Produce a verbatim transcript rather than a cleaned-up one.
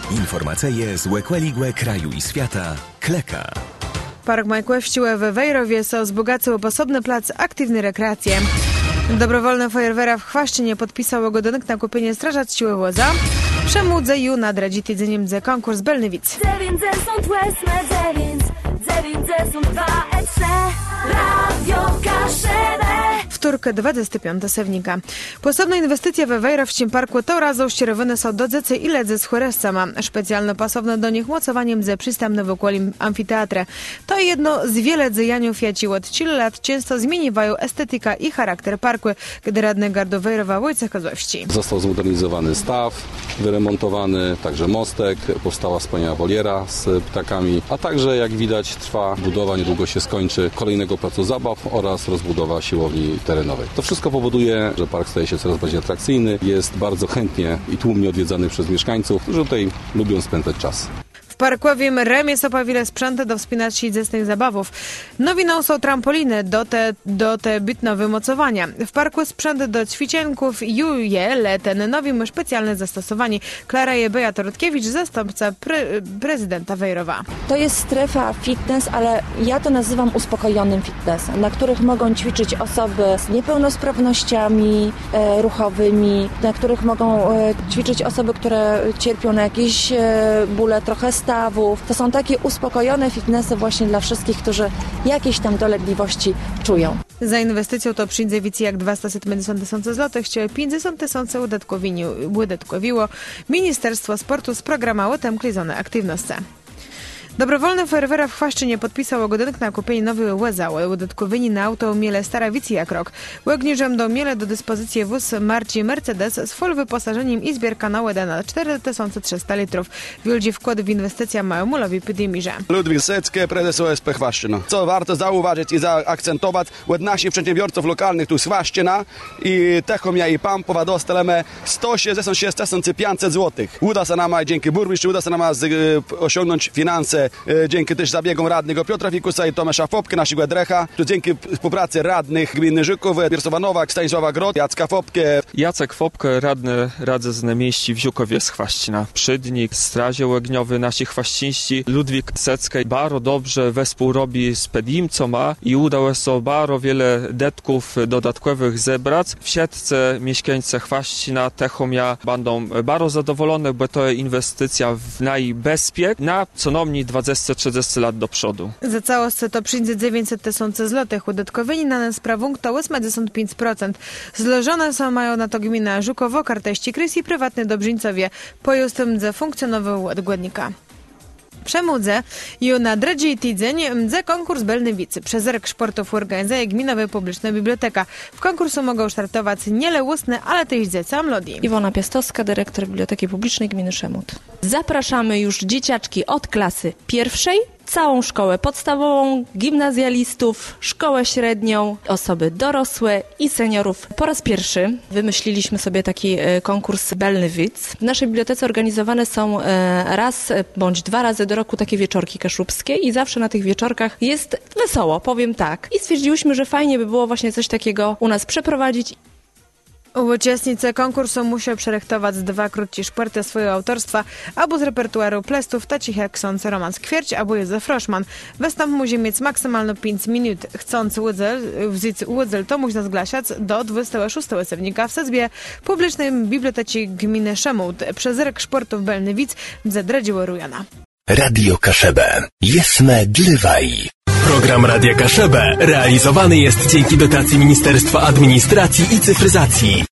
Informacje z łekłeligłe kraju i świata. Kleka. Park Majkłewściłe we Wejrowie są wzbogacił osobny plac aktywnej rekreacji. Dobrowolne fajerwera w Chwaszczynie podpisało godonek na kupienie strażaciłe woza. Przemudze ju nadradzi tydzeniem dze konkurs Belnywic. Wtorek dwudziestego piątego sewnika. Posobna inwestycja we Wejra w tym parku to razą ścierowane są do dzecy i ledze z chorestama. Specjalno pasowne do nich mocowaniem ze przystępne w okolim amfiteatra. To jedno z wiele dzejaniów jaci od tylu lat często zmieniwają estetyka i charakter parku, gdy radny gardu Wejrowa Wojciech Kozłowski. Został zmodernizowany staw, wyremontowany także mostek, powstała wspaniała woliera z ptakami, a także jak widać trwa budowa, niedługo się skończy, kolejnego placu zabaw oraz rozbudowa siłowni terenowej. To wszystko powoduje, że park staje się coraz bardziej atrakcyjny, jest bardzo chętnie i tłumnie odwiedzany przez mieszkańców, którzy tutaj lubią spędzać czas. W parkowym remie są wiele sprzęty do wspinaczy i dziesnych zabawów. Nowiną są trampoliny do te, do te bytno wymocowania. W parku sprzęty do ćwiczenków juje leten nowim specjalne zastosowanie. Klara Jebeja Torutkiewicz, zastępca pre, prezydenta Wejrowa. To jest strefa fitness, ale ja to nazywam uspokojonym fitnessem, na których mogą ćwiczyć osoby z niepełnosprawnościami e, ruchowymi, na których mogą e, ćwiczyć osoby, które cierpią na jakieś e, bóle trochę stawów. To są takie uspokojone fitnessy właśnie dla wszystkich, którzy jakieś tam dolegliwości czują. Za inwestycją to przyjdzie więcej jak dwieście pięćdziesiąt tysięcy złotych, czyli pięćdziesiąt tysięcy udatkowiło Ministerstwo Sportu z programu tem klizone aktywności. Dobrowolny fajerwera w Chwaszczynie podpisał godonek na kupienie nowej łezały. Udatkowieni na auto miele stara wici jak rok. Łegniżem do miele do dyspozycji wóz marki Mercedes z full wyposażeniem i zbierka na łedę na cztery tysiące trzysta litrów. Wielki wkład w inwestycja mają mulowi Pydymirze. Ludwik Secki, prezes O S P Chwaszczyna. Co warto zauważyć i zaakcentować, od naszych przedsiębiorców lokalnych tu z Chwaszczyna i Techomia i Pampowa dostajemy sto sześćdziesiąt sześć tysięcy pięćset złotych. Uda się nam dzięki burmistrzu, uda się nam osiągnąć finanse dzięki też zabiegom radnego Piotra Fikusa i Tomasza Fopki, naszego drecha. Dzięki współpracy radnych gminy Żyków, Piersowa Nowak, Stanisława Grot, Jacka Fopkę. Jacek Fopkę, radny Radzy z Mieści w Ziukowie z Chwaszczyna. Przydnik, strazie łegniowy, nasi chwaścińści, Ludwik Secki bardzo dobrze wespół robi z pedim, co ma i udało się bardzo wiele detków dodatkowych zebrać. W siatce mieszkańcy Chwaszczyna, Techomia będą bardzo zadowolone, bo to jest inwestycja w najbezpiek na co najmniej dwadzieścia trzydzieści lat do przodu. Za całość to przyjdzie dziewięćset tysięcy złotych. Udatkowieni na nas prawą to osiemdziesiąt pięć procent. Złożone są mają na to gmina Żukowo, Karteści, Krys i prywatne Dobrzyńcowie. Pojustem za funkcjonował odgładnika. Przemudze i na dredzi tydzień mdze konkurs Belnywicy. Przez rok sportów organizuje gminowa publiczna biblioteka. W konkursu mogą startować nie leusne, ale też dzieci młodzi. Iwona Piastowska, dyrektor Biblioteki Publicznej Gminy Szemut. Zapraszamy już dzieciaczki od klasy pierwszej, całą szkołę podstawową, gimnazjalistów, szkołę średnią, osoby dorosłe i seniorów. Po raz pierwszy wymyśliliśmy sobie taki konkurs Belnywic. W naszej bibliotece organizowane są raz bądź dwa razy do roku takie wieczorki kaszubskie i zawsze na tych wieczorkach jest wesoło, powiem tak. I stwierdziłyśmy, że fajnie by było właśnie coś takiego u nas przeprowadzić. Uczestnicy konkursu muszą przerechtować dwa krótkie szporty swojego autorstwa, albo z repertuaru plestów, takich jak ksiądz Roman Skwierć, albo Józef Roszman. Występ musi mieć maksymalnie pięć minut. Chcąc łydzel, wziąć łydzel, to musi zgłaszać do dwudziestego szóstego sewnika w sezbie publicznej biblioteki gminy Szemut. Przez rok sportów Belnywic zadradziło Rujana. Radio Kaszebę. Jesme dlywaj. Program Radia Kaszebę realizowany jest dzięki dotacji Ministerstwa Administracji i Cyfryzacji.